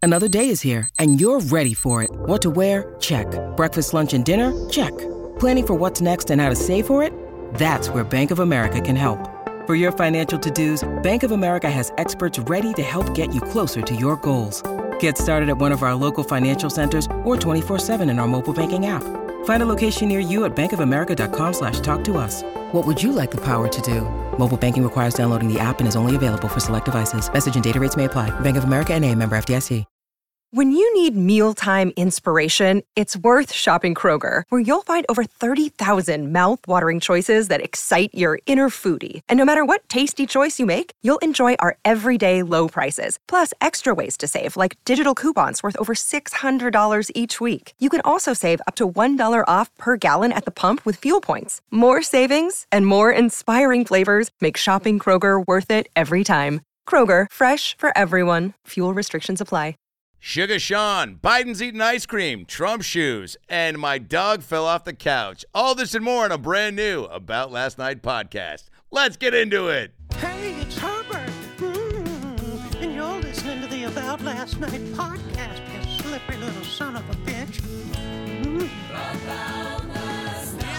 Another day is here, and you're ready for it. What to wear? Check. Breakfast, lunch, and dinner? Check. Planning for what's next and how to save for it? That's where Bank of America can help. For your financial to-dos, Bank of America has experts ready to help get you closer to your goals. Get started at one of our local financial centers or 24/7 in our mobile banking app. Find a location near you at bankofamerica.com/talktous. What would you like the power to do? Mobile banking requires downloading the app and is only available for select devices. Message and data rates may apply. Bank of America N.A., member FDIC. When you need mealtime inspiration, it's worth shopping Kroger, where you'll find over 30,000 mouth-watering choices that excite your inner foodie. And no matter what tasty choice you make, you'll enjoy our everyday low prices, plus extra ways to save, like digital coupons worth over $600 each week. You can also save up to $1 off per gallon at the pump with fuel points. More savings and more inspiring flavors make shopping Kroger worth it every time. Kroger, fresh for everyone. Fuel restrictions apply. Sugar Sean, Biden's eating ice cream, Trump shoes, and my dog fell off the couch. All this and more on a brand new About Last Night podcast. Let's get into it. Hey, it's Herbert. And you're listening to the About Last Night podcast, you slippery little son of a bitch. About last night.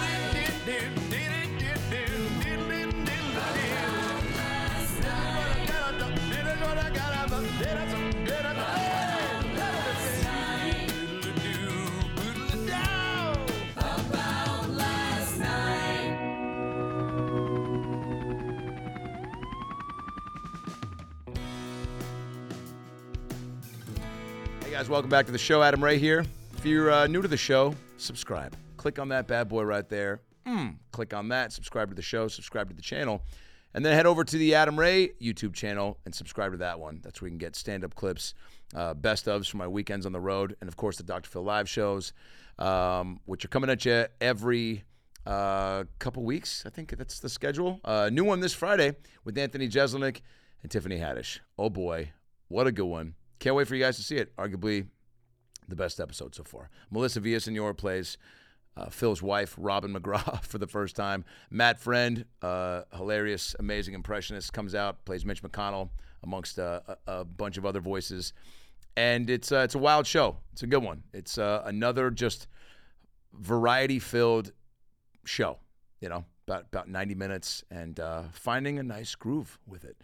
Hey guys, welcome back to the show. Adam Ray here. If you're new to the show, subscribe. Click on that bad boy right there. Click on that, subscribe to the show, subscribe to the channel, and then head over to the Adam Ray YouTube channel and subscribe to that one. That's where you can get stand-up clips, best ofs from my weekends on the road, and of course the Dr. Phil live shows, which are coming at you every couple weeks. I think that's the schedule. New one this Friday with Anthony Jeselnik and Tiffany Haddish. Oh boy, what a good one. Can't wait for you guys to see it. Arguably the best episode so far. Melissa Villasenor plays Phil's wife, Robin McGraw, for the first time. Matt Friend, hilarious, amazing impressionist, comes out, plays Mitch McConnell amongst a bunch of other voices. And it's a wild show. It's a good one. It's another just variety-filled show, you know, about 90 minutes and finding a nice groove with it.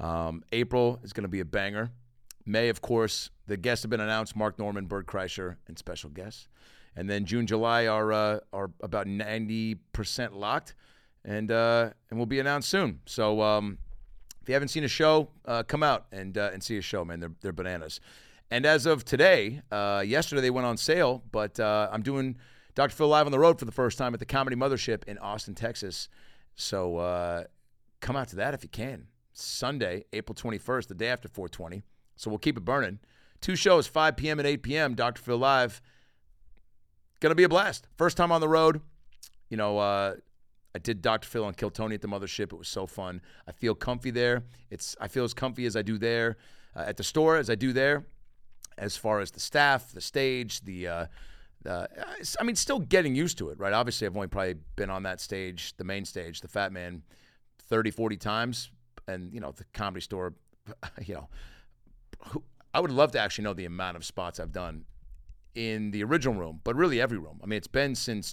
April is going to be a banger. May, of course, the guests have been announced: Mark Norman, Bert Kreischer, and special guests. And then June, July are about 90% locked, and will be announced soon. So if you haven't seen a show, come out and see a show, man. They're bananas. And as of today, yesterday they went on sale, but I'm doing Dr. Phil Live on the road for the first time at the Comedy Mothership in Austin, Texas. So come out to that if you can. Sunday, April 21st, the day after 420. So we'll keep it burning. 2 shows, 5 p.m. and 8 p.m., Dr. Phil Live. Going to be a blast. First time on the road. You know, I did Dr. Phil on Kill Tony at the Mothership. It was so fun. I feel comfy there. I feel as comfy as I do there at the store as I do there, as far as the staff, the stage, still getting used to it, right? Obviously, I've only probably been on that stage, the main stage, the Fat Man, 30, 40 times. And, you know, the Comedy Store, you know, I would love to actually know the amount of spots I've done in the original room, but really every room. I mean, it's been since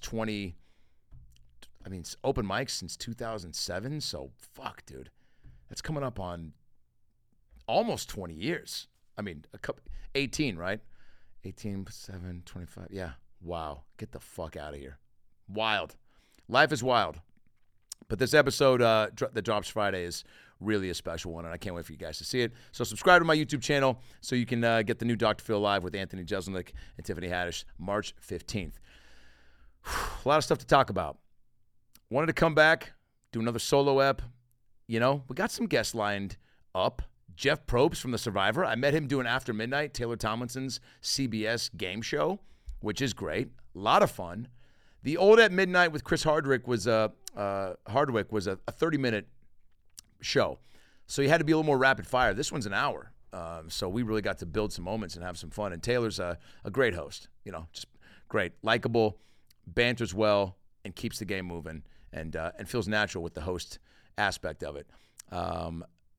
it's open mics since 2007. So fuck, dude, that's coming up on almost 20 years. I mean, 18, right? 18, 7, 25. Yeah. Wow. Get the fuck out of here. Wild. Life is wild. But this episode that drops Friday is really a special one, and I can't wait for you guys to see it. So subscribe to my YouTube channel so you can get the new Dr. Phil Live with Anthony Jeselnik and Tiffany Haddish, March 15th. A lot of stuff to talk about. Wanted to come back, do another solo ep. You know, we got some guests lined up. Jeff Probst from The Survivor. I met him doing After Midnight, Taylor Tomlinson's CBS game show, which is great. A lot of fun. The Old at Midnight with Chris Hardwick was a 30-minute show. So you had to be a little more rapid fire. This one's an hour. So we really got to build some moments and have some fun. And Taylor's a great host, you know, just great, likable, banters well, and keeps the game moving and feels natural with the host aspect of it.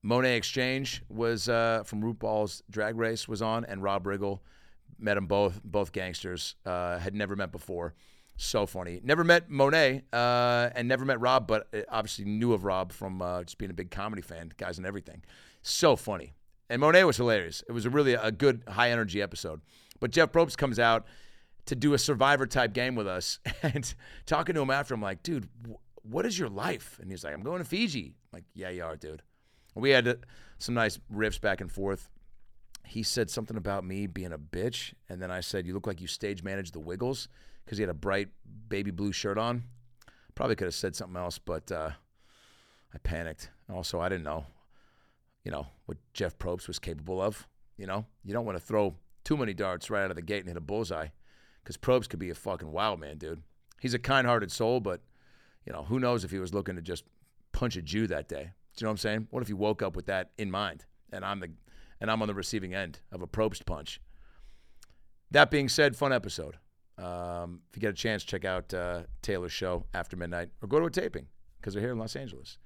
Monet Exchange was from RuPaul's Drag Race was on, and Rob Riggle. Met them both gangsters. Had never met before. So funny. Never met Monet and never met Rob, but obviously knew of Rob from just being a big comedy fan, guys and everything. So funny. And Monet was hilarious. It was a good high-energy episode. But Jeff Probst comes out to do a Survivor-type game with us, and talking to him after, I'm like, dude, what is your life? And he's like, I'm going to Fiji. I'm like, yeah, you are, dude. We had some nice riffs back and forth. He said something about me being a bitch, and then I said, you look like you stage managed the Wiggles, because he had a bright baby blue shirt on. Probably could have said something else, but I panicked. Also, I didn't know, what Jeff Probst was capable of. You don't want to throw too many darts right out of the gate and hit a bullseye, because Probst could be a fucking wild man, dude. He's a kind-hearted soul, but, who knows if he was looking to just punch a Jew that day. Do you know what I'm saying? What if he woke up with that in mind, and I'm on the receiving end of a Probst punch? That being said, fun episode. If you get a chance, check out Taylor's show after midnight, or go to a taping because they're here in Los Angeles.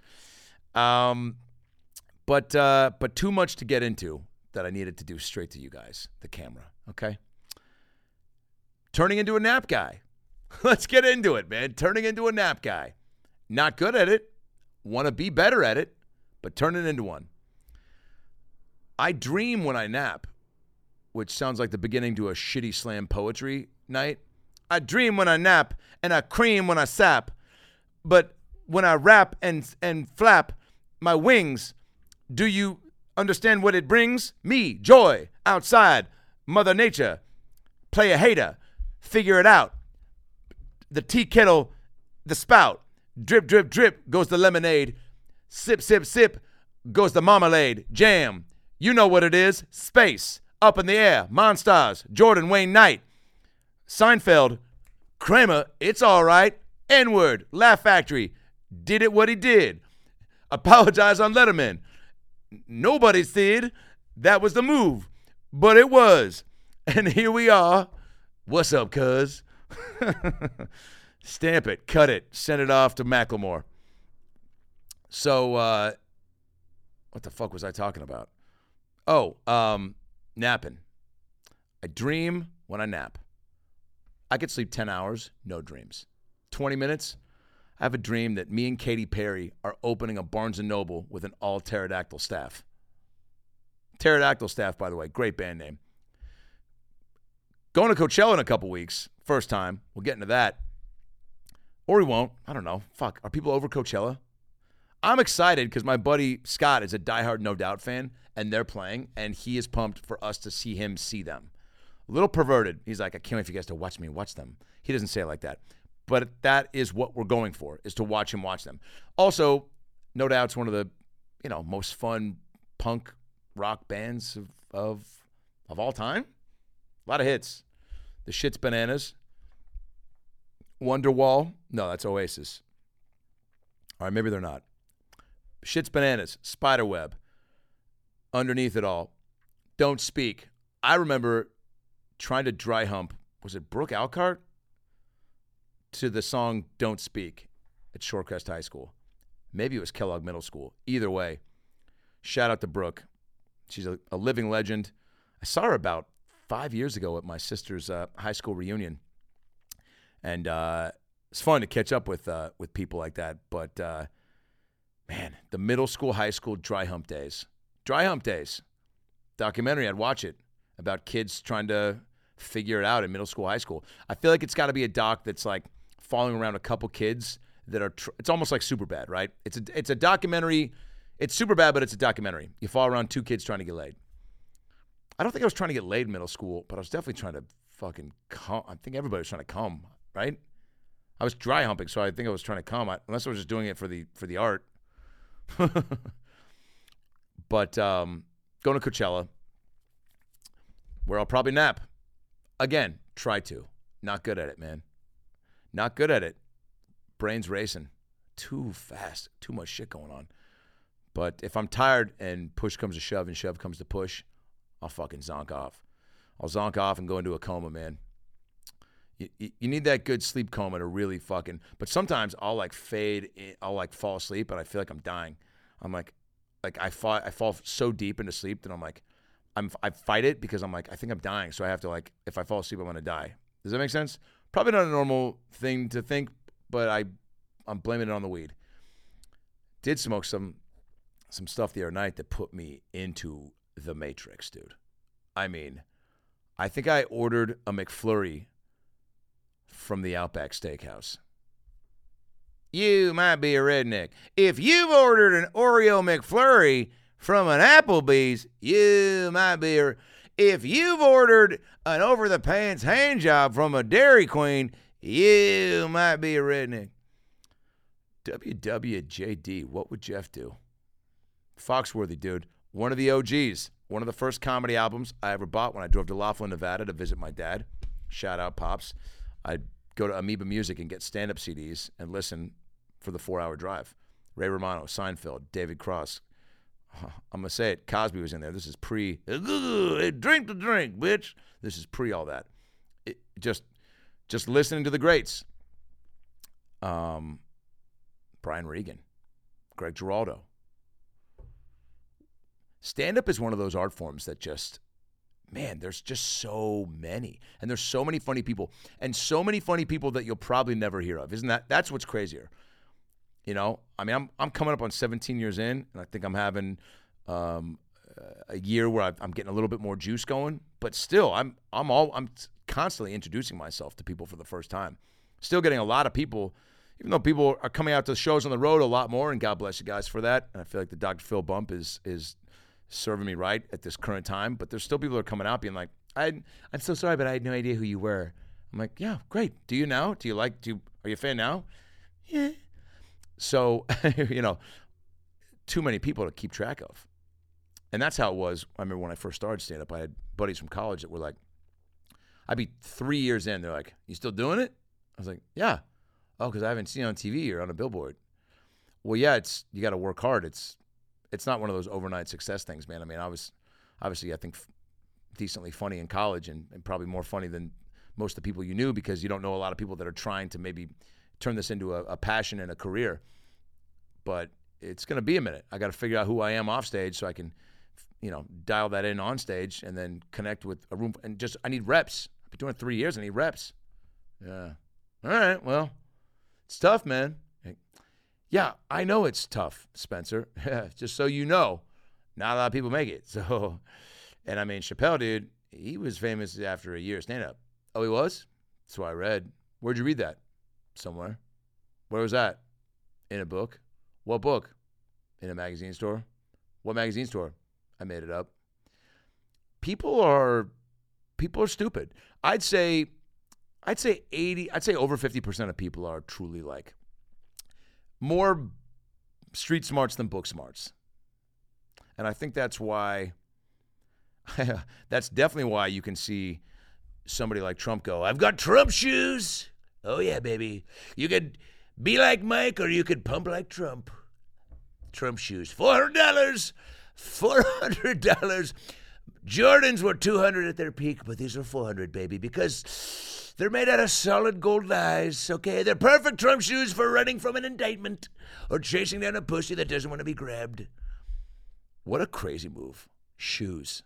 But too much to get into that I needed to do straight to you guys, the camera. Okay. Turning into a nap guy. Let's get into it, man. Turning into a nap guy. Not good at it. Want to be better at it, but turning into one. I dream when I nap, which sounds like the beginning to a shitty slam poetry night. I dream when I nap, and I cream when I sap. But when I rap and flap my wings, do you understand what it brings? Me, joy, outside, Mother Nature. Play a hater, figure it out. The tea kettle, the spout. Drip, drip, drip goes the lemonade. Sip, sip, sip goes the marmalade. Jam. You know what it is. Space. Up in the air. Monsters. Jordan Wayne Knight. Seinfeld. Kramer. It's all right. N-word. Laugh Factory. Did it what he did. Apologize on Letterman. Nobody said that was the move, but it was. And here we are. What's up, cuz? Stamp it. Cut it. Send it off to Macklemore. So, what the fuck was I talking about? Oh, napping. I dream when I nap. I could sleep 10 hours, no dreams. 20 minutes, I have a dream that me and Katy Perry are opening a Barnes & Noble with an all Pterodactyl staff. Pterodactyl Staff, by the way, great band name. Going to Coachella in a couple weeks, first time. We'll get into that. Or we won't. I don't know. Fuck, are people over Coachella? I'm excited because my buddy Scott is a diehard No Doubt fan, and they're playing, and he is pumped for us to see him see them. A little perverted. He's like, I can't wait for you guys to watch me watch them. He doesn't say it like that. But that is what we're going for, is to watch him watch them. Also, No Doubt's one of the, most fun punk rock bands of all time. A lot of hits. The Shit's Bananas. Wonderwall. No, that's Oasis. All right, maybe they're not. Shit's Bananas. Spiderweb. Underneath It All. Don't Speak. I remember trying to dry hump. Was it Brooke Alcart? To the song Don't Speak at Shorecrest High School. Maybe it was Kellogg Middle School. Either way, shout out to Brooke. She's a living legend. I saw her about 5 years ago at my sister's high school reunion. And it's fun to catch up with people like that. But, man, the middle school, high school dry hump days. Dry hump days. Documentary, I'd watch it, about kids trying to figure it out in middle school, high school. I feel like it's got to be a doc that's like following around a couple kids that are, it's almost like Superbad, right? It's a documentary. It's Superbad, but it's a documentary. You follow around two kids trying to get laid. I don't think I was trying to get laid in middle school, but I was definitely trying to fucking come. I think everybody was trying to come, right? I was dry humping, so I think I was trying to come, unless I was just doing it for the art. But going to Coachella, where I'll probably nap. Again, try to. Not good at it, man. Not good at it. Brain's racing. Too fast. Too much shit going on. But if I'm tired and push comes to shove and shove comes to push, I'll fucking zonk off. I'll zonk off and go into a coma, man. You need that good sleep coma to really fucking... But sometimes I'll like fade in, I'll like fall asleep and I feel like I'm dying. I'm like, like I fall so deep into sleep that I'm like, I fight it because I'm like, I think I'm dying. So I have to like, if I fall asleep, I'm going to die. Does that make sense? Probably not a normal thing to think, but I'm blaming it on the weed. Did smoke some stuff the other night that put me into the Matrix, dude. I mean, I think I ordered a McFlurry from the Outback Steakhouse. You might be a redneck. If you've ordered an Oreo McFlurry from an Applebee's, you might be a... If you've ordered an over-the-pants hand job from a Dairy Queen, you might be a redneck. WWJD, what would Jeff do? Foxworthy, dude. One of the OGs. One of the first comedy albums I ever bought when I drove to Laughlin, Nevada to visit my dad. Shout out, Pops. I'd go to Amoeba Music and get stand-up CDs and listen for the 4-hour drive. Ray Romano, Seinfeld, David Cross. I'm going to say it. Cosby was in there. This is pre, drink the drink, bitch. This is pre all that. Just listening to the greats. Brian Regan, Greg Giraldo. Stand-up is one of those art forms that just, man, there's just so many. And there's so many funny people. And so many funny people that you'll probably never hear of. That's what's crazier. You know, I mean, I'm coming up on 17 years in, and I think I'm having a year where I'm getting a little bit more juice going. But still, I'm constantly introducing myself to people for the first time. Still getting a lot of people, even though people are coming out to shows on the road a lot more, and God bless you guys for that. And I feel like the Dr. Phil bump is serving me right at this current time. But there's still people that are coming out being like, I'm so sorry, but I had no idea who you were. I'm like, yeah, great. Do you now? Are you a fan now? Yeah. So, you know, too many people to keep track of. And that's how it was. I remember when I first started stand-up, I had buddies from college that were like, I'd be 3 years in. They're like, you still doing it? I was like, yeah. Oh, because I haven't seen it on TV or on a billboard. Well, yeah, you got to work hard. It's not one of those overnight success things, man. I mean, I was obviously, I think, decently funny in college and probably more funny than most of the people you knew because you don't know a lot of people that are trying to maybe turn this into a passion and a career. But it's going to be a minute. I got to figure out who I am off stage so I can, you know, dial that in on stage and then connect with a room. And I need reps. I've been doing it 3 years. I need reps. Yeah. All right. Well, it's tough, man. Yeah, I know it's tough, Spencer. Just so you know, not a lot of people make it. So, and I mean, Chappelle, dude, he was famous after a year stand-up. Oh, he was? That's what I read. Where'd you read that? Somewhere. Where was that? In a book. What book? In a magazine store. What magazine store? I made it up. People are stupid. I'd say over 50% of people are truly like more street smarts than book smarts. And I think that's why that's definitely why you can see somebody like Trump go, I've got Trump shoes. Oh yeah, baby. You could be like Mike or you could pump like Trump. Trump shoes. $400. $400. Jordans were $200 at their peak, but these are $400, baby, because they're made out of solid gold lies, okay? They're perfect Trump shoes for running from an indictment or chasing down a pussy that doesn't want to be grabbed. What a crazy move. Shoes.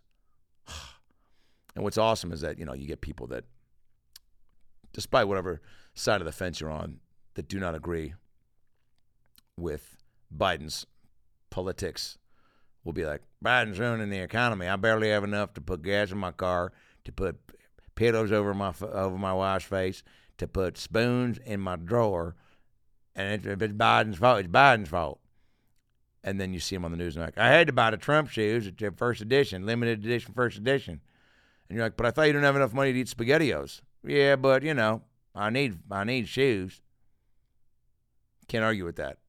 And what's awesome is that, you know, you get people that, despite whatever side of the fence you're on, that do not agree with Biden's politics will be like, Biden's ruining the economy. I barely have enough to put gas in my car, to put pillows over my wife's face, to put spoons in my drawer. And if it's Biden's fault, it's Biden's fault. And then you see him on the news and like, I had to buy the Trump shoes. It's their first edition, limited edition, first edition. And you're like, but I thought you didn't have enough money to eat SpaghettiOs. Yeah, but, you know, I need shoes. Can't argue with that.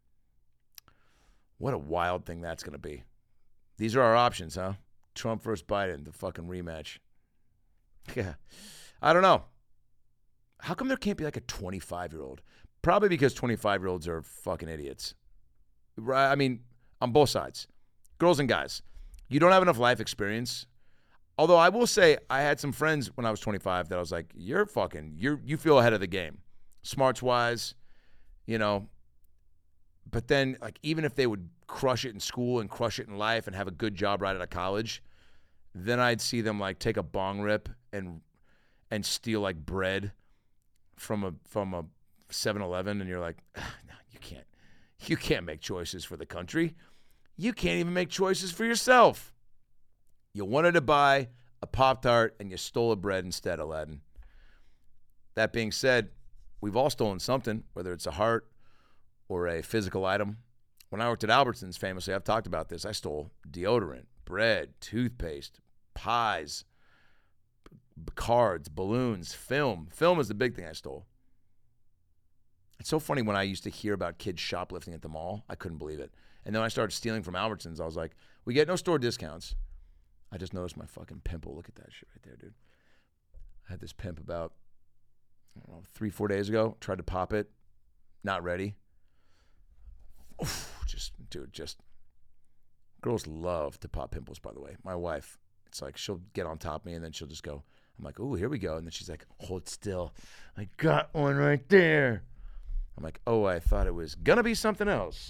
What a wild thing that's going to be. These are our options, huh? Trump versus Biden, the fucking rematch. Yeah. I don't know. How come there can't be like a 25-year-old? Probably because 25-year-olds are fucking idiots. Right? I mean, on both sides. Girls and guys. You don't have enough life experience. Although I will say I had some friends when I was 25 that I was like, you feel ahead of the game. Smarts-wise, you know. But then, like, even if they would crush it in school and crush it in life and have a good job right out of college, then I'd see them like take a bong rip and steal like bread from a 7-Eleven, and you're like, no, you can't make choices for the country. You can't even make choices for yourself. You wanted to buy a Pop-Tart and you stole a bread instead, Aladdin. That being said, we've all stolen something, whether it's a heart or a physical item. When I worked at Albertsons, famously, I've talked about this, I stole deodorant, bread, toothpaste, pies, cards, balloons, film. Film is the big thing I stole. It's so funny when I used to hear about kids shoplifting at the mall. I couldn't believe it. And then I started stealing from Albertsons. I was like, we get no store discounts. I just noticed my fucking pimple. Look at that shit right there, dude. I had this pimp about, 3-4 days ago. Tried to pop it. Not ready. Oof, just. Girls love to pop pimples, by the way. My wife, it's like she'll get on top of me and then she'll just go. I'm like, ooh, here we go. And then she's like, hold still. I got one right there. I'm like, oh, I thought it was going to be something else.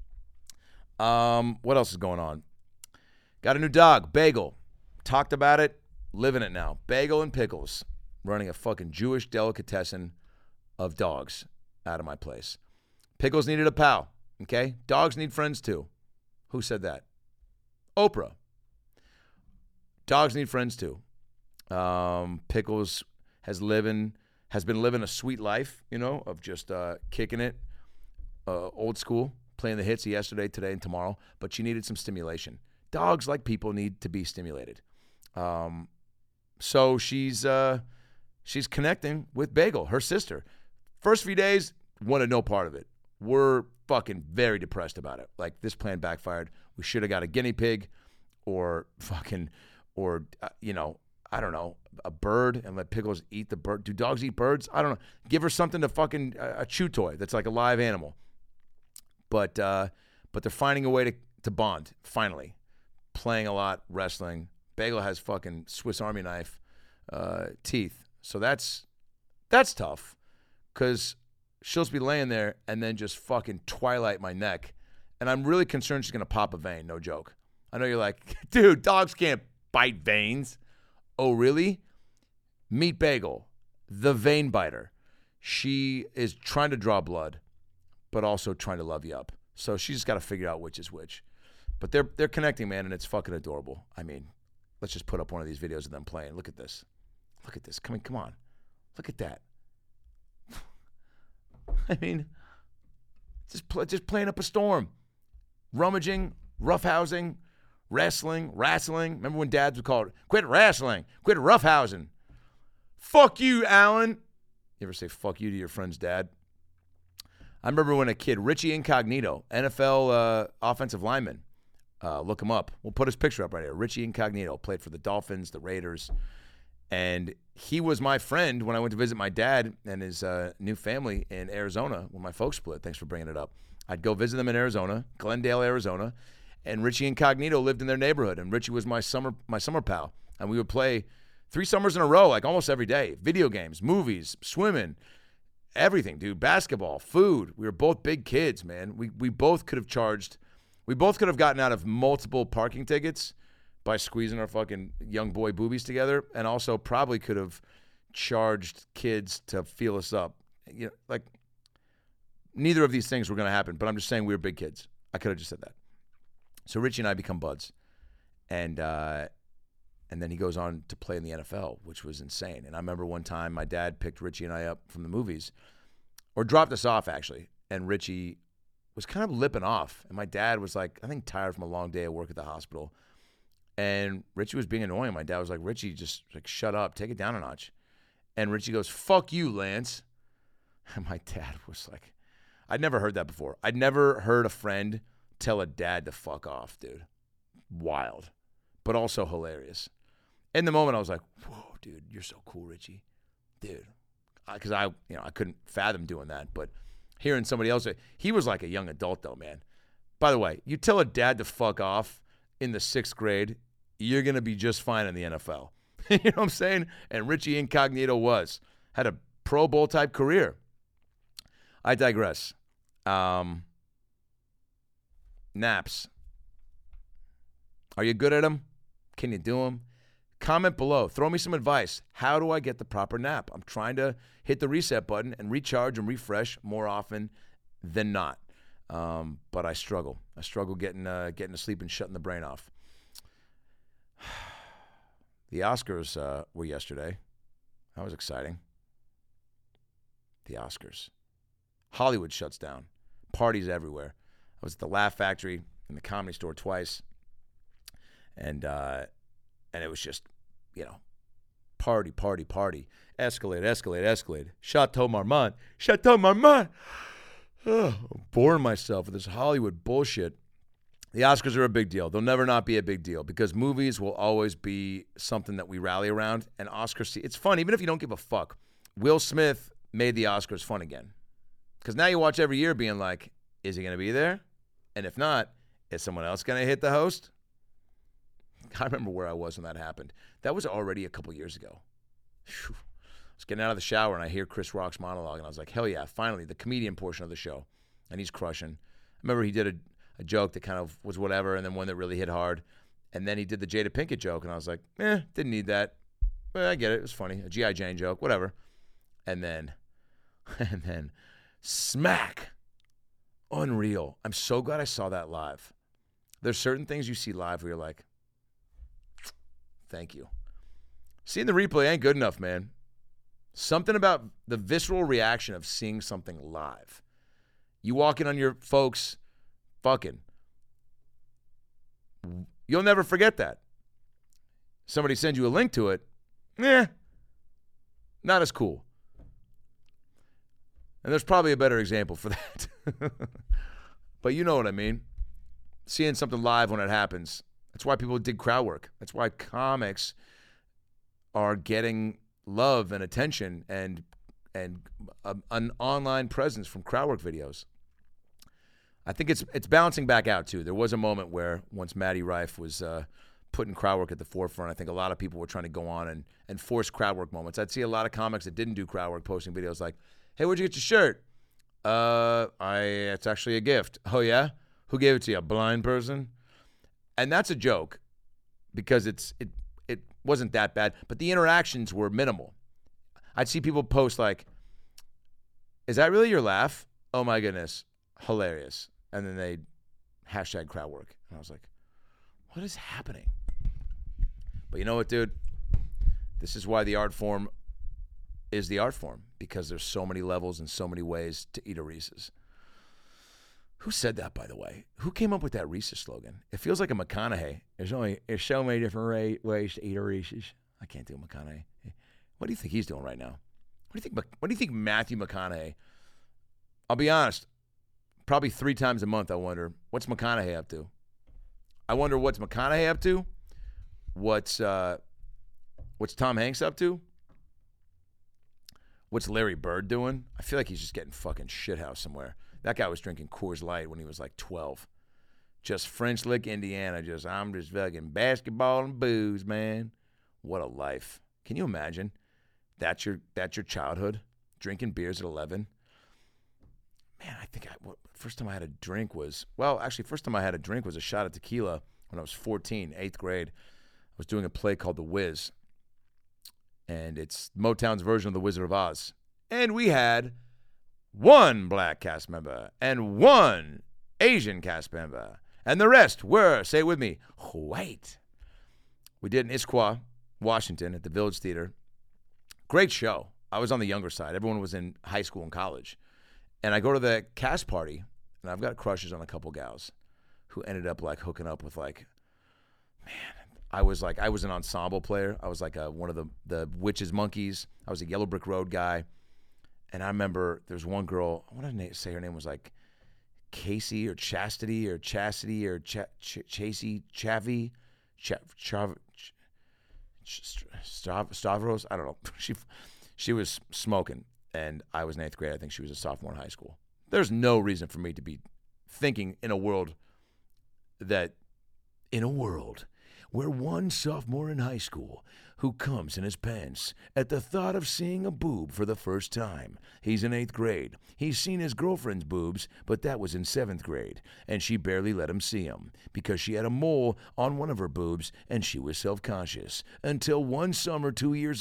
What else is going on? Got a new dog, Bagel. Talked about it, living it now. Bagel and Pickles, running a fucking Jewish delicatessen of dogs out of my place. Pickles needed a pal, okay? Dogs need friends too. Who said that? Oprah. Dogs need friends too. Pickles has been living a sweet life, of just kicking it, old school, playing the hits yesterday, today, and tomorrow, but she needed some stimulation. Dogs, like people, need to be stimulated. So she's connecting with Bagel, her sister. First few days, wanted no part of it. We're fucking very depressed about it. Like, this plan backfired. We should have got a guinea pig or I don't know, a bird and let Pickles eat the bird. Do dogs eat birds? I don't know. Give her something to fucking, a chew toy that's like a live animal. But they're finding a way to bond, finally. Playing a lot, wrestling. Bagel has fucking Swiss Army knife teeth. So that's tough, because she'll just be laying there and then just fucking twilight my neck. And I'm really concerned she's going to pop a vein, no joke. I know you're like, dude, dogs can't bite veins. Oh, really? Meet Bagel, the vein biter. She is trying to draw blood, but also trying to love you up. So she's just got to figure out which is which. But they're connecting, man, and it's fucking adorable. I mean, let's just put up one of these videos of them playing. Look at this. Look at this. Come on. Look at that. I mean, just playing up a storm. Rummaging, roughhousing, wrestling. Remember when dads would call it, quit wrestling, quit roughhousing. Fuck you, Alan. You ever say fuck you to your friend's dad? I remember when a kid, Richie Incognito, NFL offensive lineman, look him up. We'll put his picture up right here. Richie Incognito played for the Dolphins, the Raiders, and he was my friend when I went to visit my dad and his new family in Arizona when my folks split. Thanks for bringing it up. I'd go visit them in Arizona, Glendale, Arizona, and Richie Incognito lived in their neighborhood, and Richie was my summer pal, and we would play 3 summers in a row, like almost every day. Video games, movies, swimming, everything, dude. Basketball, food. We were both big kids, man. We both could have gotten out of multiple parking tickets by squeezing our fucking young boy boobies together, and also probably could have charged kids to feel us up. Like, neither of these things were going to happen, but I'm just saying we were big kids. I could have just said that. So Richie and I become buds, and then he goes on to play in the NFL, which was insane. And I remember one time my dad picked Richie and I up from the movies, or dropped us off actually, and Richie was kind of lipping off, and my dad was like, I think tired from a long day of work at the hospital, and Richie was being annoying. My dad was like, Richie, just like shut up, take it down a notch. And Richie goes, fuck you, Lance. And my dad was like, I'd never heard that before. I'd never heard a friend tell a dad to fuck off, dude. Wild, but also hilarious. In the moment, I was like, whoa, dude, you're so cool, Richie. Dude. Because I couldn't fathom doing that, but hearing somebody else, he was like a young adult though, man. By the way, you tell a dad to fuck off in the 6th grade, you're going to be just fine in the NFL. You know what I'm saying? And Richie Incognito had a Pro Bowl type career. I digress. Naps. Are you good at them? Can you do them? Comment below. Throw me some advice. How do I get the proper nap? I'm trying to hit the reset button and recharge and refresh more often than not. But I struggle. I struggle getting to sleep and shutting the brain off. The Oscars were yesterday. That was exciting. The Oscars. Hollywood shuts down. Parties everywhere. I was at the Laugh Factory in the Comedy Store twice. And it was just, party. Escalade. Chateau Marmont. I'm boring myself with this Hollywood bullshit. The Oscars are a big deal. They'll never not be a big deal because movies will always be something that we rally around. And Oscars, it's fun, even if you don't give a fuck. Will Smith made the Oscars fun again. Because now you watch every year being like, is he going to be there? And if not, is someone else going to hit the host? I remember where I was when that happened. That was already a couple years ago. Whew. I was getting out of the shower and I hear Chris Rock's monologue and I was like, hell yeah, finally, the comedian portion of the show. And he's crushing. I remember he did a joke that kind of was whatever and then one that really hit hard. And then he did the Jada Pinkett joke and I was like, didn't need that. But I get it. It was funny. A G.I. Jane joke, whatever. And then smack. Unreal. I'm so glad I saw that live. There's certain things you see live where you're like, thank you. Seeing the replay ain't good enough, man. Something about the visceral reaction of seeing something live. You walk in on your folks fucking. You'll never forget that. Somebody sends you a link to it. Not as cool. And there's probably a better example for that. But you know what I mean. Seeing something live when it happens. That's why people dig crowd work. That's why comics are getting love and attention and an online presence from crowd work videos. I think it's balancing back out too. There was a moment where once Matty Rife was putting crowd work at the forefront, I think a lot of people were trying to go on and force crowd work moments. I'd see a lot of comics that didn't do crowd work posting videos like, hey, where'd you get your shirt? It's actually a gift. Oh yeah? Who gave it to you? A blind person? And that's a joke because it wasn't that bad, but the interactions were minimal. I'd see people post like, is that really your laugh? Oh my goodness, hilarious. And then they'd hashtag crowd work. And I was like, what is happening? But you know what, dude? This is why the art form is the art form, because there's so many levels and so many ways to eat a Reese's. Who said that, by the way? Who came up with that Reese's slogan? It feels like a McConaughey. There's so many different ways to eat a Reese's. I can't do McConaughey. What do you think he's doing right now? What do you think Matthew McConaughey? I'll be honest. Probably 3 times a month I wonder, what's McConaughey up to? I wonder what's McConaughey up to? What's Tom Hanks up to? What's Larry Bird doing? I feel like he's just getting fucking shithoused somewhere. That guy was drinking Coors Light when he was like 12. Just French Lick, Indiana. I'm just fucking basketball and booze, man. What a life. Can you imagine? That's your childhood? Drinking beers at 11? Man, I think first time I had a drink was a shot of tequila when I was 14, 8th grade. I was doing a play called The Wiz. And it's Motown's version of The Wizard of Oz. And we had 1 black cast member and 1 Asian cast member. And the rest were, say it with me, white. We did in Issaquah, Washington at the Village Theater. Great show. I was on the younger side. Everyone was in high school and college. And I go to the cast party, and I've got crushes on a couple gals who ended up like hooking up with like, man, I was an ensemble player. I was like one of the Witches Monkeys. I was a Yellow Brick Road guy. And I remember there's one girl, I want to say her name was like Casey or Chastity or Chasey, Chavi, Stavros. I don't know. She was smoking, and I was in 8th grade. I think she was a sophomore in high school. There's no reason for me to be thinking in a world where one sophomore in high school who comes in his pants at the thought of seeing a boob for the first time. He's in 8th grade. He's seen his girlfriend's boobs, but that was in 7th grade, and she barely let him see them because she had a mole on one of her boobs and she was self-conscious. Until one summer 2 years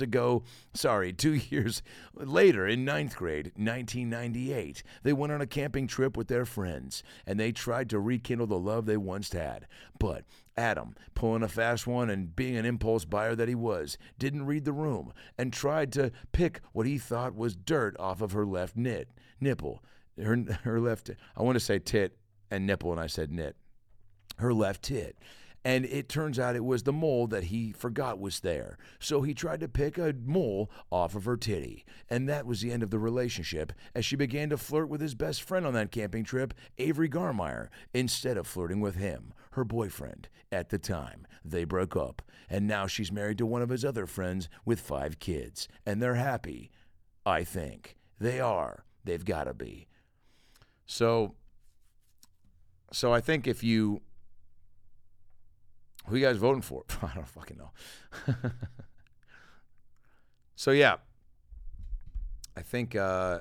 later in 9th grade, 1998, they went on a camping trip with their friends, and they tried to rekindle the love they once had. But Adam, pulling a fast one and being an impulse buyer that he was, didn't read the room and tried to pick what he thought was dirt off of her left nipple. Her left, I want to say tit and nipple, and I said nit. Her left tit. And it turns out it was the mole that he forgot was there. So he tried to pick a mole off of her titty. And that was the end of the relationship as she began to flirt with his best friend on that camping trip, Avery Garmeyer, instead of flirting with him, her boyfriend, at the time. They broke up. And now she's married to one of his other friends with 5 kids. And they're happy. I think. They are. They've got to be. So I think if you... Who you guys voting for? I don't fucking know. So yeah, I think the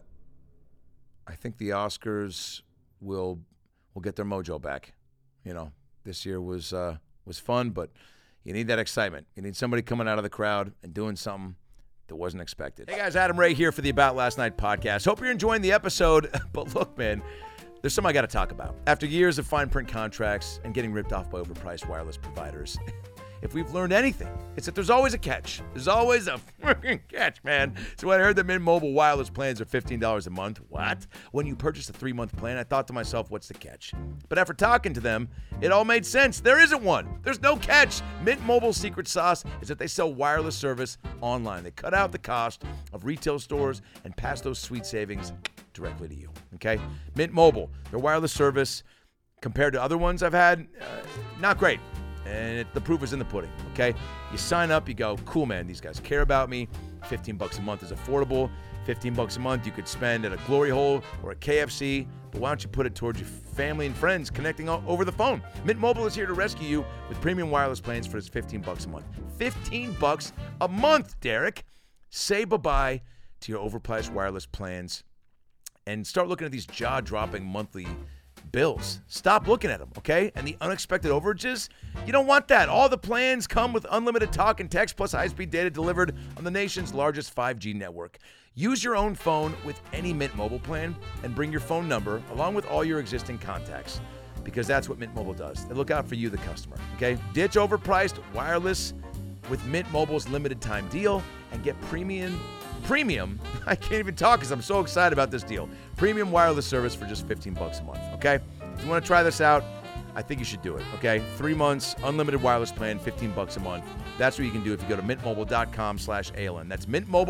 Oscars will get their mojo back. You know, this year was fun, but you need that excitement. You need somebody coming out of the crowd and doing something that wasn't expected. Hey guys, Adam Ray here for the About Last Night podcast. Hope you're enjoying the episode. But look, man, there's something I got to talk about. After years of fine print contracts and getting ripped off by overpriced wireless providers, if we've learned anything, it's that there's always a catch. There's always a freaking catch, man. So when I heard that Mint Mobile wireless plans are $15 a month, what? When you purchase a 3-month plan, I thought to myself, what's the catch? But after talking to them, it all made sense. There isn't one. There's no catch. Mint Mobile's secret sauce is that they sell wireless service online. They cut out the cost of retail stores and pass those sweet savings directly to you, okay? Mint Mobile, their wireless service, compared to other ones I've had, not great. And the proof is in the pudding, okay? You sign up, you go, cool, man, these guys care about me. $15 a month is affordable. $15 a month you could spend at a Glory Hole or a KFC, but why don't you put it towards your family and friends connecting over the phone? Mint Mobile is here to rescue you with premium wireless plans for just $15 a month. $15 a month, Derek. Say bye-bye to your overpriced wireless plans and start looking at these jaw-dropping monthly bills. Stop looking at them, okay? And the unexpected overages, you don't want that. All the plans come with unlimited talk and text plus high-speed data delivered on the nation's largest 5G network. Use your own phone with any Mint Mobile plan and bring your phone number along with all your existing contacts, because that's what Mint Mobile does. They look out for you, the customer, okay? Ditch overpriced wireless with Mint Mobile's limited time deal and get premium, I can't even talk because I'm so excited about this deal. Premium wireless service for just $15 a month, okay? If you want to try this out, I think you should do it, okay? 3 months, unlimited wireless plan, $15 a month. That's what you can do if you go to mintmobile.com/ALN. That's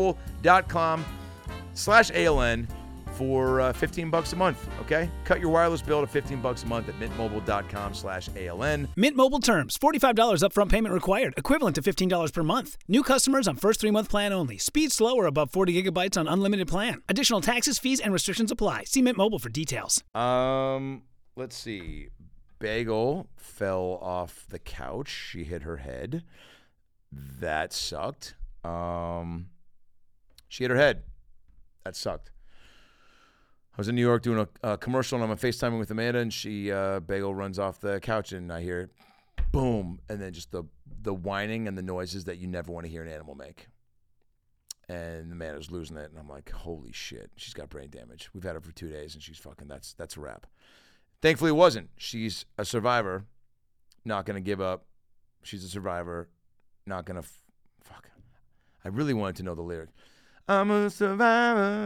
mintmobile.com/ALN for $15 a month, okay? Cut your wireless bill to $15 a month at mintmobile.com/ALN. Mint Mobile terms, $45 upfront payment required, equivalent to $15 per month. New customers on first 3-month plan only. Speed slower above 40 gigabytes on unlimited plan. Additional taxes, fees, and restrictions apply. See Mint Mobile for details. Let's see. Bagel fell off the couch. She hit her head. That sucked. She hit her head. That sucked. I was in New York doing a commercial, and I'm FaceTiming with Amanda, and Bagel runs off the couch, and I hear boom, and then just the whining and the noises that you never want to hear an animal make. And Amanda's losing it, and I'm like, holy shit, she's got brain damage. We've had her for 2 days, and she's fucking, that's a wrap. Thankfully, it wasn't. She's a survivor, not going to give up. She's a survivor, not going to, fuck. I really wanted to know the lyric. I'm a survivor.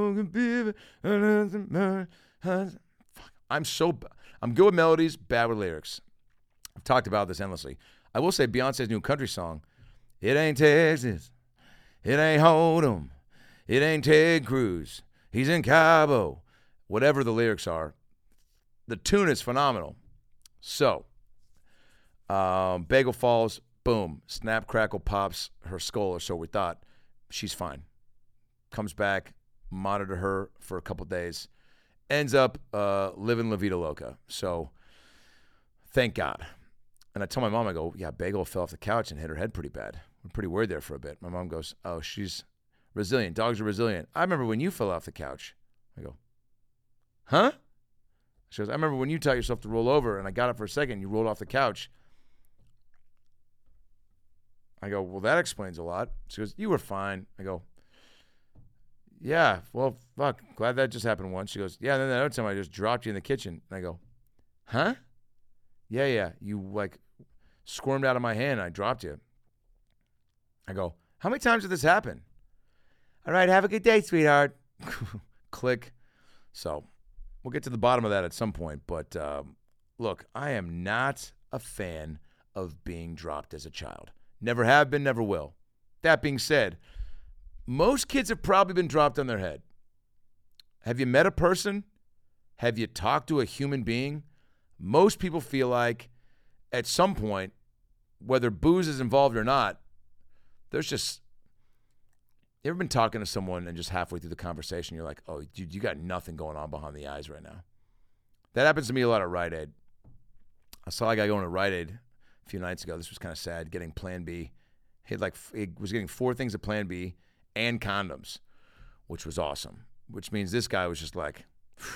I'm good with melodies, bad with lyrics. I've talked about this endlessly. I will say Beyonce's new country song, it ain't Texas, it ain't Hold'em, it ain't Ted Cruz, he's in Cabo. Whatever the lyrics are, the tune is phenomenal. So, Bagel falls, boom, snap, crackle, pops her skull, or so we thought. She's fine. Comes back, monitor her for a couple days, ends up living La Vida Loca. So, thank God. And I tell my mom, I go, yeah, Bagel fell off the couch and hit her head pretty bad. We're pretty worried there for a bit. My mom goes, oh, she's resilient. Dogs are resilient. I remember when you fell off the couch. I go, huh? She goes, I remember when you taught yourself to roll over, and I got up for a second, you rolled off the couch. I go, well, that explains a lot. She goes, you were fine. I go, yeah, well, fuck, glad that just happened once. She goes, yeah, and then the other time I just dropped you in the kitchen. And I go, huh? Yeah, you, like, squirmed out of my hand and I dropped you. I go, how many times did this happen? All right, have a good day, sweetheart. Click. So we'll get to the bottom of that at some point. But look, I am not a fan of being dropped as a child. Never have been, never will. That being said, most kids have probably been dropped on their head. Have you met a person? Have you talked to a human being? Most people feel like at some point, whether booze is involved or not, there's just, you ever been talking to someone and just halfway through the conversation, you're like, oh, dude, you got nothing going on behind the eyes right now. That happens to me a lot at Rite Aid. I saw a guy going to Rite Aid a few nights ago. This was kind of sad, getting Plan B. He was getting 4 things at Plan B and condoms, which was awesome, which means this guy was just like,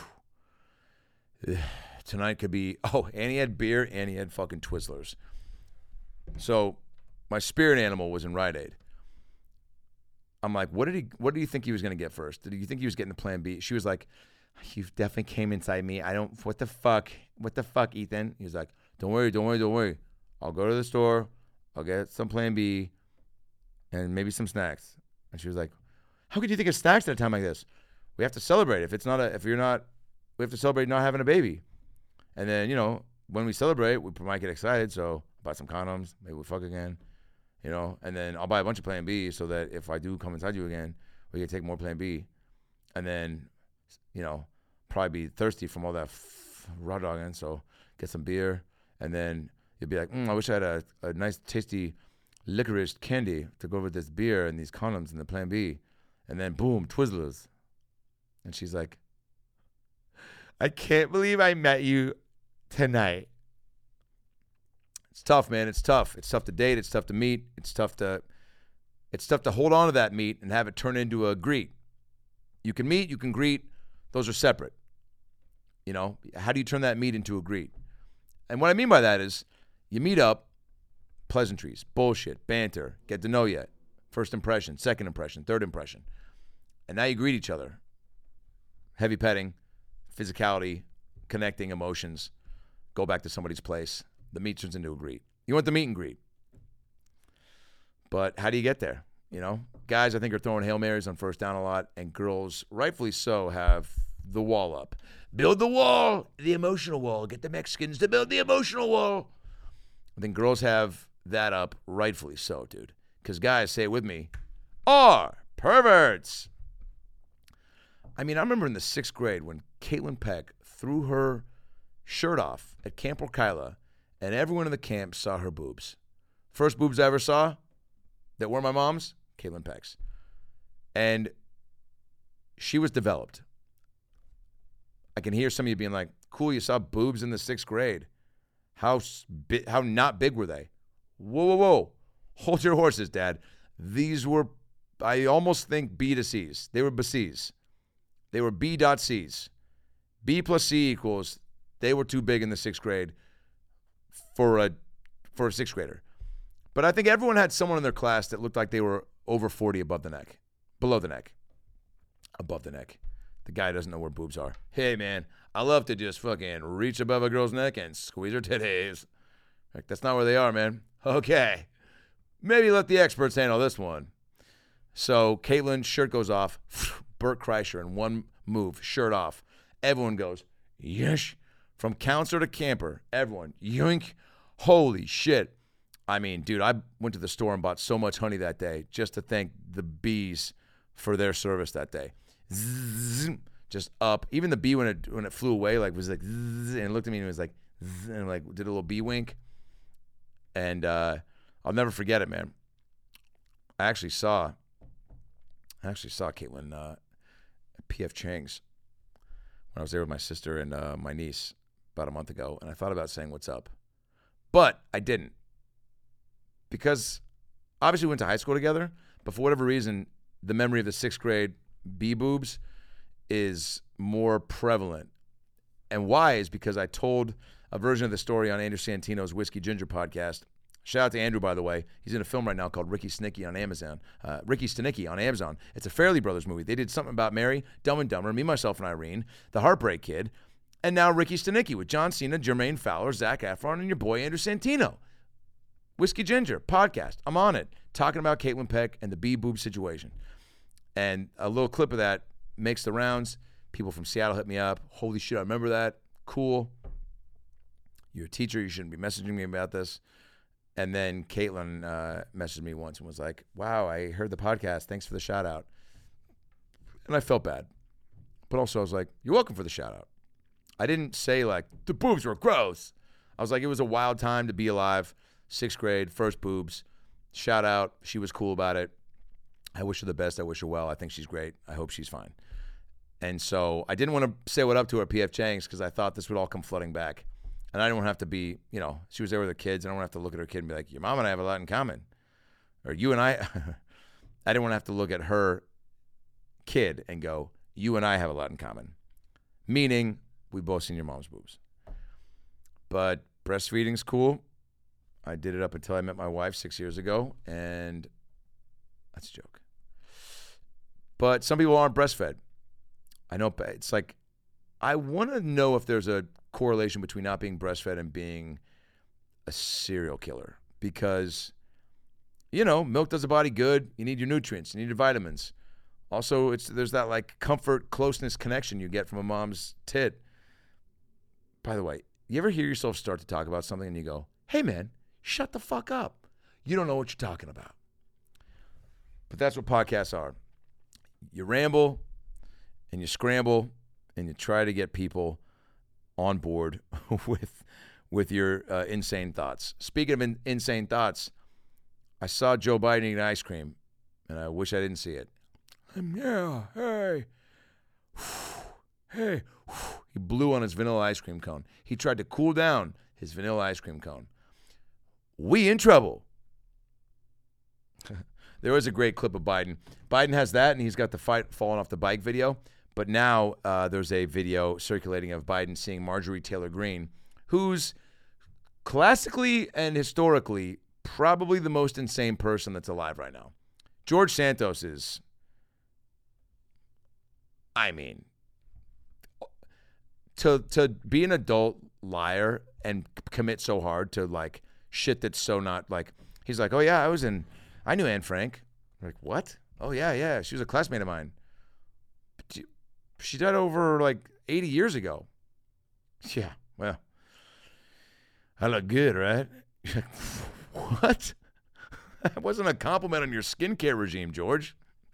tonight could be, and he had beer and he had fucking Twizzlers. So my spirit animal was in Rite Aid. I'm like, what do you think he was going to get first? Did you think he was getting the Plan B? She was like, you definitely came inside me. What the fuck, Ethan? He's like, don't worry. I'll go to the store. I'll get some Plan B and maybe some snacks. And she was like, how could you think of snacks at a time like this? We have to celebrate. We have to celebrate not having a baby. And then, when we celebrate, we might get excited. So buy some condoms. Maybe we'll fuck again. And then I'll buy a bunch of Plan B so that if I do come inside you again, we can take more Plan B. And then, probably be thirsty from all that raw dogging. So get some beer. And then you'll be like, I wish I had a nice, tasty licorice candy to go with this beer and these condoms and the Plan B. And then, boom, Twizzlers. And she's like, I can't believe I met you tonight. It's tough, man. It's tough. It's tough to date. It's tough to meet. It's tough to hold on to that meet and have it turn into a greet. You can meet, you can greet. Those are separate. How do you turn that meet into a greet? And what I mean by that is you meet up, pleasantries, bullshit, banter, get to know you. First impression, second impression, third impression. And now you greet each other. Heavy petting, physicality, connecting emotions, go back to somebody's place. The meet turns into a greet. You want the meet and greet. But how do you get there? Guys, I think, are throwing Hail Marys on first down a lot, and girls, rightfully so, have the wall up. Build the wall, the emotional wall. Get the Mexicans to build the emotional wall. I think girls have that up, rightfully so, dude. Because guys, say it with me, are perverts. I remember in the 6th grade when Caitlin Peck threw her shirt off at Camp Orkyla, and everyone in the camp saw her boobs. First boobs I ever saw that were my mom's, Caitlin Peck's. And she was developed. I can hear some of you being like, cool, you saw boobs in the 6th grade. How not big were they? Whoa. Hold your horses, Dad. These were, I almost think, B to C's. They were B-C's. They were B.C's. B plus C equals, they were too big in the 6th grade for a 6th grader. But I think everyone had someone in their class that looked like they were over 40 above the neck. Below the neck. Above the neck. The guy doesn't know where boobs are. Hey, man, I love to just fucking reach above a girl's neck and squeeze her titties. Like, that's not where they are, man. Okay. Maybe let the experts handle this one. So Caitlin's shirt goes off. Bert Kreischer in one move, shirt off. Everyone goes, yesh. From counselor to camper, everyone, yoink. Holy shit. Dude, I went to the store and bought so much honey that day just to thank the bees for their service that day. Zzz, just up. Even the bee when it flew away, was like, zzz, and it looked at me and it was like, zzz, and did a little bee wink. And I'll never forget it, man. I actually saw Caitlin at P.F. Chang's when I was there with my sister and my niece about a month ago, and I thought about saying what's up. But I didn't. Because obviously we went to high school together, but for whatever reason, the memory of the 6th grade B-boobs is more prevalent. And why is because I told a version of the story on Andrew Santino's Whiskey Ginger podcast. Shout out to Andrew, by the way. He's in a film right now called Ricky Stenicki on Amazon. Ricky Stenicki on Amazon. It's a Farrelly Brothers movie. They did something about Mary, Dumb and Dumber, Me, Myself, and Irene, The Heartbreak Kid, and now Ricky Stenicki with John Cena, Jermaine Fowler, Zac Efron, and your boy Andrew Santino. Whiskey Ginger podcast. I'm on it, talking about Caitlin Peck and the B-boob situation. And a little clip of that makes the rounds. People from Seattle hit me up. Holy shit, I remember that. Cool. You're a teacher. You shouldn't be messaging me about this. And then Caitlin messaged me once and was like, wow, I heard the podcast. Thanks for the shout out. And I felt bad. But also I was like, you're welcome for the shout out. I didn't say like, the boobs were gross. I was like, it was a wild time to be alive. 6th grade, first boobs. Shout out. She was cool about it. I wish her the best. I wish her well. I think she's great. I hope she's fine. And so I didn't want to say what up to her at P.F. Chang's because I thought this would all come flooding back. And I didn't want to have to be, she was there with her kids. I don't want to have to look at her kid and be like, your mom and I have a lot in common. Or you and I, I didn't want to have to look at her kid and go, you and I have a lot in common. Meaning, we both seen your mom's boobs. But breastfeeding's cool. I did it up until I met my wife 6 years ago. And that's a joke. But some people aren't breastfed. I know it's like, I want to know if there's a correlation between not being breastfed and being a serial killer because, milk does the body good. You need your nutrients. You need your vitamins. Also, there's that like comfort, closeness connection you get from a mom's tit. By the way, you ever hear yourself start to talk about something and you go, hey man, shut the fuck up. You don't know what you're talking about. But that's what podcasts are. You ramble and you scramble and you try to get people on board with your insane thoughts. Speaking of insane thoughts, I saw Joe Biden eating ice cream, and I wish I didn't see it. Yeah, hey. Hey. He blew on his vanilla ice cream cone. He tried to cool down his vanilla ice cream cone. We in trouble. There was a great clip of Biden. Biden has that, and he's got the fight falling off the bike video. But now there's a video circulating of Biden seeing Marjorie Taylor Greene, who's classically and historically probably the most insane person that's alive right now. George Santos is, to be an adult liar and commit so hard to like shit that's so not like, he's like, oh yeah, I knew Anne Frank. I'm like, what? Oh yeah, she was a classmate of mine. But she died over like 80 years ago. Yeah, well, I look good, right? You're like, what? That wasn't a compliment on your skincare regime, George.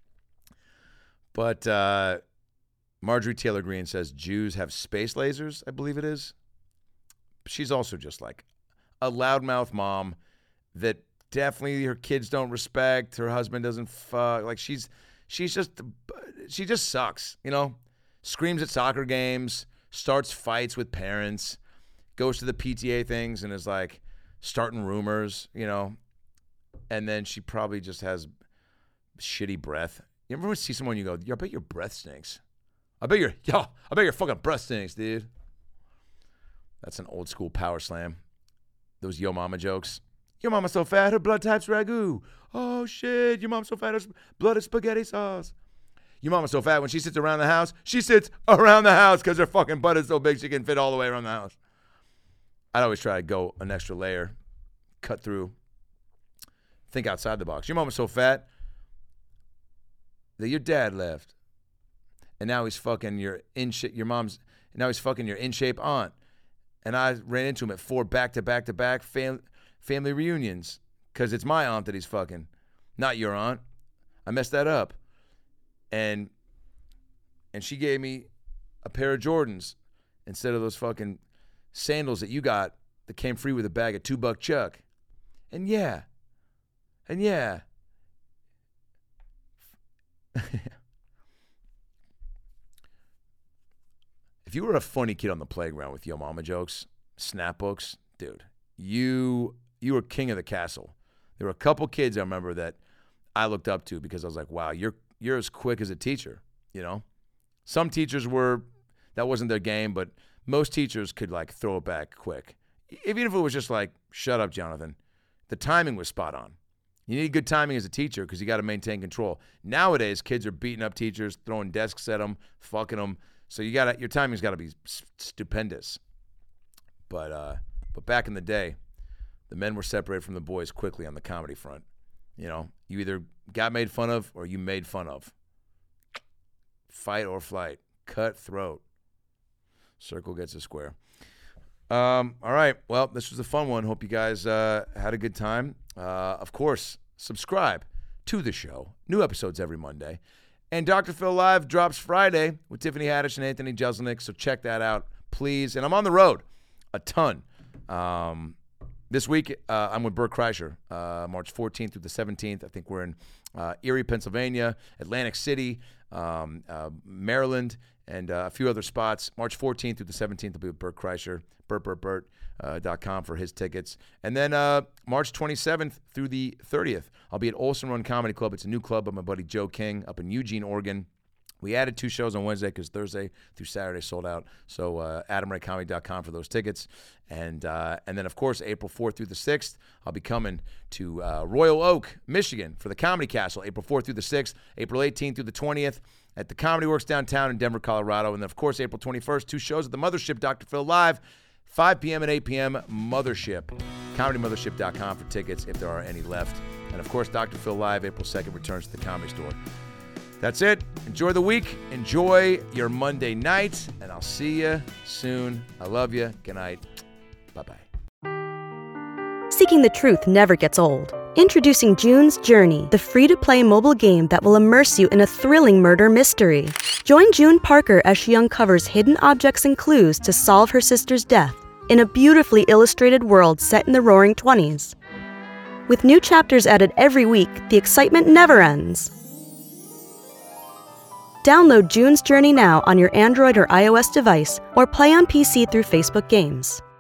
But Marjorie Taylor Greene says Jews have space lasers, I believe it is. She's also just like a loudmouth mom that definitely her kids don't respect. Her husband doesn't fuck. Like she just sucks, Screams at soccer games, starts fights with parents, goes to the PTA things and is like starting rumors, And then she probably just has shitty breath. You ever see someone you go, I bet your breath stinks. I bet your fucking breath stinks, dude. That's an old school power slam. Those Yo Mama jokes. Your mama's so fat, her blood type's ragu. Oh shit, your mom's so fat, her blood is spaghetti sauce. Your mama's so fat when she sits around the house, she sits around the house because her fucking butt is so big she can fit all the way around the house. I'd always try to go an extra layer, cut through, think outside the box. Your mama's so fat that your dad left. And now he's fucking your in-shape aunt. And I ran into him at 4 back-to-back family reunions because it's my aunt that he's fucking, not your aunt. I messed that up. And she gave me a pair of Jordans instead of those fucking sandals that you got that came free with a bag of $2 Chuck. And yeah. If you were a funny kid on the playground with Yo Mama jokes, snap books, dude, you were king of the castle. There were a couple kids I remember that I looked up to because I was like, wow, you're as quick as a teacher, you know? Some teachers that wasn't their game, but most teachers could like throw it back quick. Even if it was just like, shut up, Jonathan. The timing was spot on. You need good timing as a teacher because you got to maintain control. Nowadays, kids are beating up teachers, throwing desks at them, fucking them. So your timing's got to be stupendous. But back in the day, the men were separated from the boys quickly on the comedy front. You know, you either got made fun of or you made fun of. Fight or flight. Cutthroat. Circle gets a square. All right. Well, this was a fun one. Hope you guys had a good time. Of course, subscribe to the show. New episodes every Monday. And Dr. Phil Live drops Friday with Tiffany Haddish and Anthony Jeselnik, so check that out, please. And I'm on the road a ton. This week, I'm with Bert Kreischer, March 14th through the 17th. I think we're in Erie, Pennsylvania, Atlantic City, Maryland, and a few other spots. March 14th through the 17th will be with Bert Kreischer, BertBertBert.com for his tickets. And then March 27th through the 30th, I'll be at Olson Run Comedy Club. It's a new club by my buddy Joe King up in Eugene, Oregon. We added 2 shows on Wednesday because Thursday through Saturday sold out. So AdamRayComedy.com for those tickets. And then, of course, April 4th through the 6th, I'll be coming to Royal Oak, Michigan for the Comedy Castle, April 4th through the 6th, April 18th through the 20th at the Comedy Works downtown in Denver, Colorado. And then, of course, April 21st, 2 shows at the Mothership, Dr. Phil Live, 5 p.m. and 8 p.m. Mothership. ComedyMothership.com for tickets if there are any left. And, of course, Dr. Phil Live, April 2nd, returns to the Comedy Store. That's it. Enjoy the week. Enjoy your Monday night. And I'll see you soon. I love you. Good night. Bye-bye. Seeking the truth never gets old. Introducing June's Journey, the free-to-play mobile game that will immerse you in a thrilling murder mystery. Join June Parker as she uncovers hidden objects and clues to solve her sister's death in a beautifully illustrated world set in the Roaring '20s. With new chapters added every week, the excitement never ends. Download June's Journey now on your Android or iOS device or play on PC through Facebook Games.